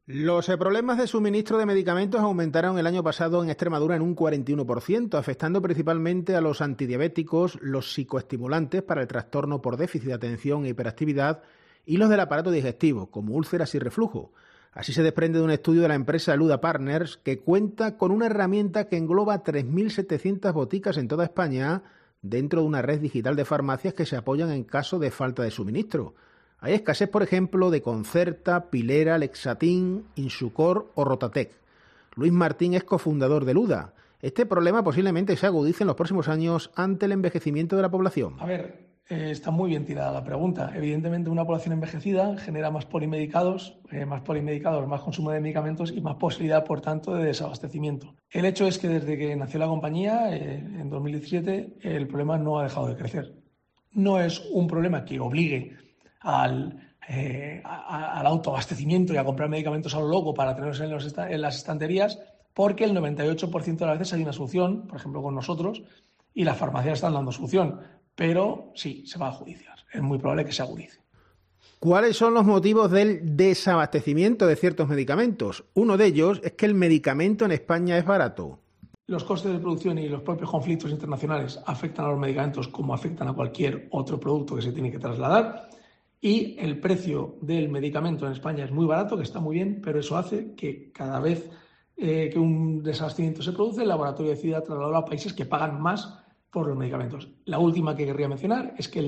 Los problemas de suministro de medicamentos aumentaron el año pasado en Extremadura en un 41%, afectando principalmente a los antidiabéticos, los psicoestimulantes para el trastorno por déficit de atención e hiperactividad y los del aparato digestivo, como úlceras y reflujo. Así se desprende de un estudio de la empresa Luda Partners, que cuenta con una herramienta que engloba 3.700 boticas en toda España, dentro de una red digital de farmacias que se apoyan en caso de falta de suministro. Hay escasez, por ejemplo, de Concerta, Pilera, Lexatin, Insucor o Rotatec. Luis Martín es cofundador de Luda. Este problema posiblemente se agudice en los próximos años ante el envejecimiento de la población. A ver, está muy bien tirada la pregunta. Evidentemente, una población envejecida genera más polimedicados, más consumo de medicamentos y más posibilidad, por tanto, de desabastecimiento. El hecho es que desde que nació la compañía, en 2017, el problema no ha dejado de crecer. No es un problema que obligue al autoabastecimiento y a comprar medicamentos a lo loco para tenerlos en las estanterías, porque el 98% de las veces hay una solución, por ejemplo con nosotros, y las farmacias están dando solución, pero sí, se va a agudizar. Es muy probable que se agudice. ¿Cuáles son los motivos del desabastecimiento de ciertos medicamentos? Uno de ellos es que el medicamento en España es barato. Los costes de producción y los propios conflictos internacionales afectan a los medicamentos como afectan a cualquier otro producto que se tiene que trasladar. Y el precio del medicamento en España es muy barato, que está muy bien, pero eso hace que cada vez que un desabastecimiento se produce, el laboratorio decida trasladarlo a países que pagan más por los medicamentos. La última que querría mencionar es que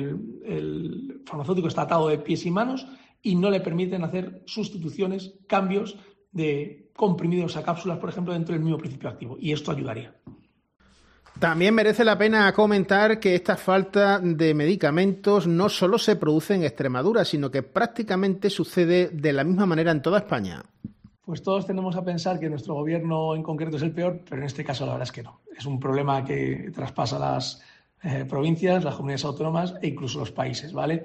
el farmacéutico está atado de pies y manos y no le permiten hacer sustituciones, cambios de comprimidos a cápsulas, por ejemplo, dentro del mismo principio activo. Y esto ayudaría. También merece la pena comentar que esta falta de medicamentos no solo se produce en Extremadura, sino que prácticamente sucede de la misma manera en toda España. Pues todos tendemos a pensar que nuestro gobierno en concreto es el peor, pero en este caso la verdad es que no. Es un problema que traspasa las provincias, las comunidades autónomas e incluso los países, ¿vale?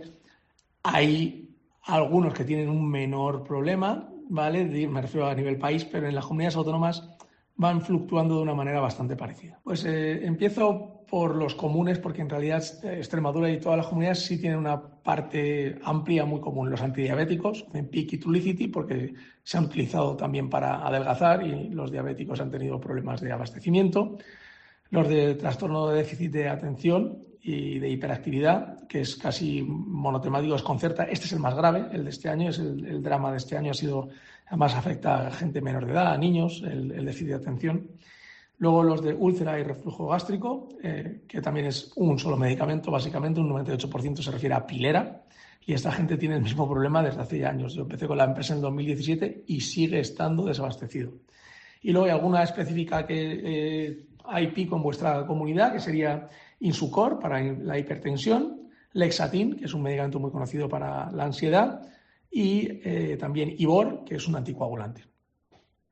Hay algunos que tienen un menor problema, ¿vale? Me refiero a nivel país, pero en las comunidades autónomas van fluctuando de una manera bastante parecida. Pues empiezo por los comunes, porque en realidad Extremadura y todas las comunidades sí tienen una parte amplia muy común. Los antidiabéticos, Ozempic y Trulicity, porque se han utilizado también para adelgazar y los diabéticos han tenido problemas de abastecimiento. Los de trastorno de déficit de atención y de hiperactividad, que es casi monotemático, es Concerta. Este es el más grave, el de este año, es el drama de este año, además afecta a gente menor de edad, a niños, el déficit de atención. Luego los de úlcera y reflujo gástrico, que también es un solo medicamento, básicamente un 98% se refiere a Pilera, y esta gente tiene el mismo problema desde hace ya años. Yo empecé con la empresa en el 2017 y sigue estando desabastecido. Y luego hay alguna específica que hay pico en vuestra comunidad, que sería Insucor para la hipertensión, Lexatin, que es un medicamento muy conocido para la ansiedad, y también Ibor, que es un anticoagulante.